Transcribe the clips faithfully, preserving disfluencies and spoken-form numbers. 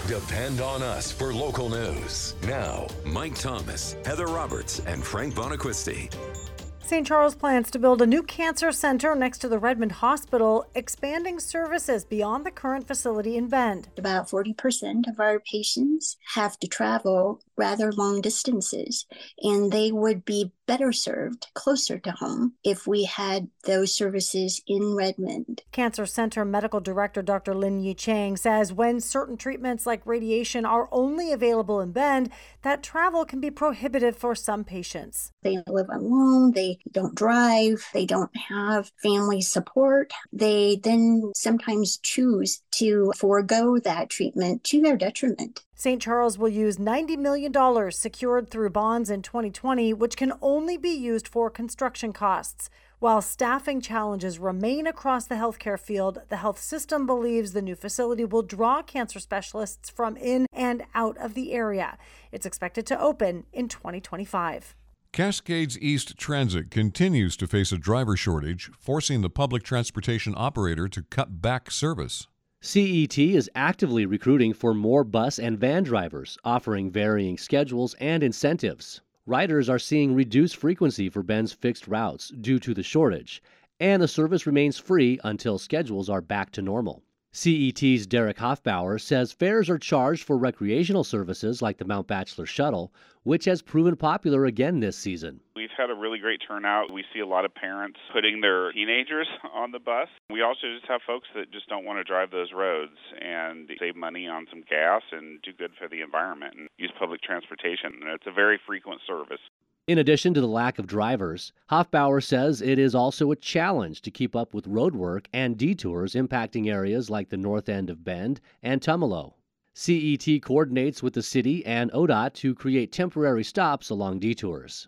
Depend on us for local news. Now, Mike Thomas, Heather Roberts, and Frank Bonaquisti. Saint Charles plans to build a new cancer center next to the Redmond Hospital, expanding services beyond the current facility in Bend. About forty percent of our patients have to travel rather long distances, and they would be better served closer to home if we had those services in Redmond. Cancer Center Medical Director Doctor Lin Yi Chang says when certain treatments like radiation are only available in Bend, that travel can be prohibitive for some patients. They live alone, they don't drive, they don't have family support. They then sometimes choose to forego that treatment to their detriment. Saint Charles will use ninety million dollars secured through bonds in twenty twenty, which can only be used for construction costs. While staffing challenges remain across the healthcare field, the health system believes the new facility will draw cancer specialists from in and out of the area. It's expected to open in twenty twenty-five. Cascades East Transit continues to face a driver shortage, forcing the public transportation operator to cut back service. C E T is actively recruiting for more bus and van drivers, offering varying schedules and incentives. Riders are seeing reduced frequency for Bend's fixed routes due to the shortage, and the service remains free until schedules are back to normal. C E T's Derek Hoffbauer says fares are charged for recreational services like the Mount Bachelor Shuttle, which has proven popular again this season. We've had a really great turnout. We see a lot of parents putting their teenagers on the bus. We also just have folks that just don't want to drive those roads and save money on some gas and do good for the environment and use public transportation. And it's a very frequent service. In addition to the lack of drivers, Hoffbauer says it is also a challenge to keep up with road work and detours impacting areas like the north end of Bend and Tumalo. C E T coordinates with the city and O D O T to create temporary stops along detours.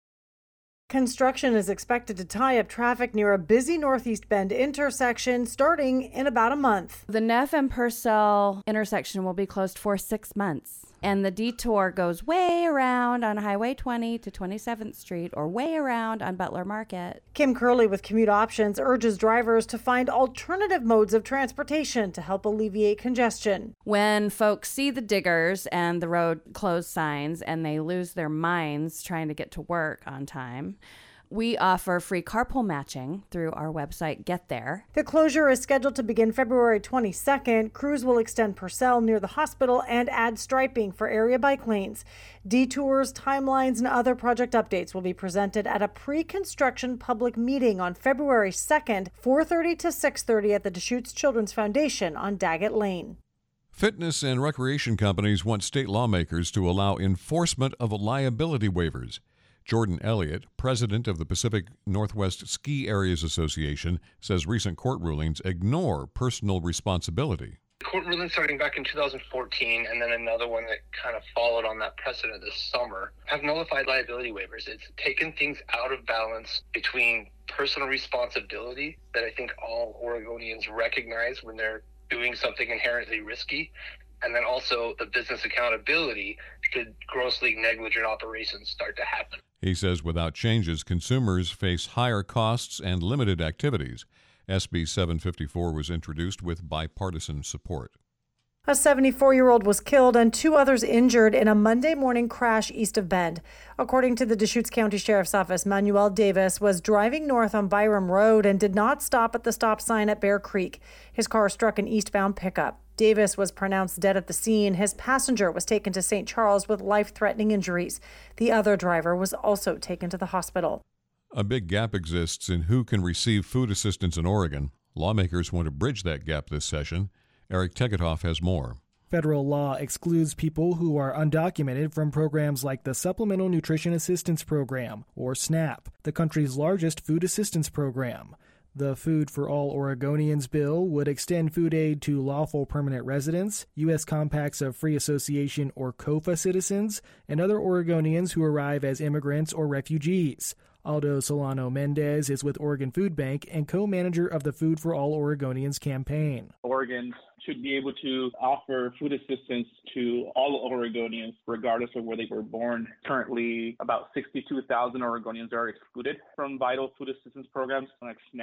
Construction is expected to tie up traffic near a busy Northeast Bend intersection starting in about a month. The Neff and Purcell intersection will be closed for six months. And the detour goes way around on Highway twenty to twenty-seventh Street or way around on Butler Market. Kim Curley with Commute Options urges drivers to find alternative modes of transportation to help alleviate congestion. When folks see the diggers and the road closed signs and they lose their minds trying to get to work on time, we offer free carpool matching through our website, Get There. The closure is scheduled to begin February twenty-second. Crews will extend Purcell near the hospital and add striping for area bike lanes. Detours, timelines, and other project updates will be presented at a pre-construction public meeting on February second, four thirty to six thirty at the Deschutes Children's Foundation on Daggett Lane. Fitness and recreation companies want state lawmakers to allow enforcement of liability waivers. Jordan Elliott, president of the Pacific Northwest Ski Areas Association, says recent court rulings ignore personal responsibility. Court ruling starting back in two thousand fourteen and then another one that kind of followed on that precedent this summer have nullified liability waivers. It's taken things out of balance between personal responsibility that I think all Oregonians recognize when they're doing something inherently risky, and then also the business accountability should grossly negligent operations start to happen. He says without changes, consumers face higher costs and limited activities. S B seven fifty-four was introduced with bipartisan support. A seventy-four-year-old was killed and two others injured in a Monday morning crash east of Bend. According to the Deschutes County Sheriff's Office, Manuel Davis was driving north on Byram Road and did not stop at the stop sign at Bear Creek. His car struck an eastbound pickup. Davis was pronounced dead at the scene. His passenger was taken to Saint Charles with life-threatening injuries. The other driver was also taken to the hospital. A big gap exists in who can receive food assistance in Oregon. Lawmakers want to bridge that gap this session. Eric Tegethoff has more. Federal law excludes people who are undocumented from programs like the Supplemental Nutrition Assistance Program, or SNAP, the country's largest food assistance program. The Food for All Oregonians bill would extend food aid to lawful permanent residents, U S Compacts of Free Association or COFA citizens, and other Oregonians who arrive as immigrants or refugees. Aldo Solano Mendez is with Oregon Food Bank and co-manager of the Food for All Oregonians campaign. Oregon should be able to offer food assistance to all Oregonians, regardless of where they were born. Currently, about sixty-two thousand Oregonians are excluded from vital food assistance programs like SNAP.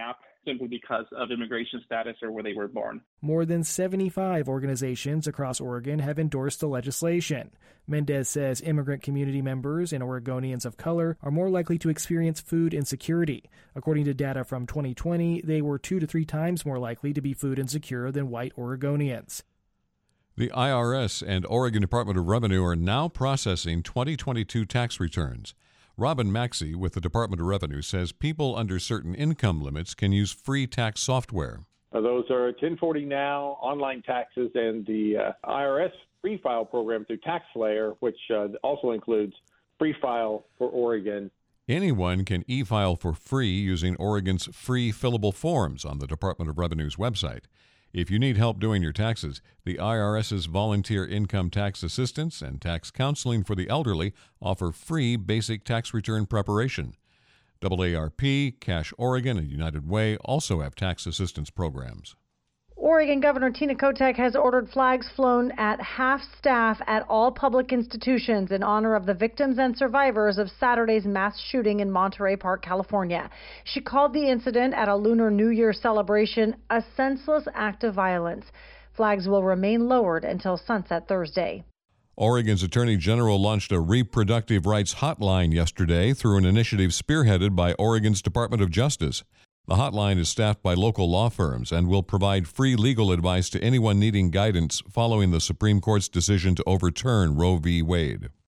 simply because of immigration status or where they were born. More than seventy-five organizations across Oregon have endorsed the legislation. Mendez says immigrant community members and Oregonians of color are more likely to experience food insecurity. According to data from twenty twenty, they were two to three times more likely to be food insecure than white Oregonians. The I R S and Oregon Department of Revenue are now processing twenty twenty-two tax returns. Robin Maxey with the Department of Revenue says people under certain income limits can use free tax software. Uh, those are ten forty Now, online taxes, and the uh, I R S Free File program through TaxSlayer, which uh, also includes Free File for Oregon. Anyone can e-file for free using Oregon's free fillable forms on the Department of Revenue's website. If you need help doing your taxes, the IRS's Volunteer Income Tax Assistance and Tax Counseling for the Elderly offer free basic tax return preparation. A A R P, Cash Oregon, and United Way also have tax assistance programs. Oregon Governor Tina Kotek has ordered flags flown at half staff at all public institutions in honor of the victims and survivors of Saturday's mass shooting in Monterey Park, California. She called the incident at a Lunar New Year celebration a senseless act of violence. Flags will remain lowered until sunset Thursday. Oregon's Attorney General launched a reproductive rights hotline yesterday through an initiative spearheaded by Oregon's Department of Justice. The hotline is staffed by local law firms and will provide free legal advice to anyone needing guidance following the Supreme Court's decision to overturn Roe v. Wade.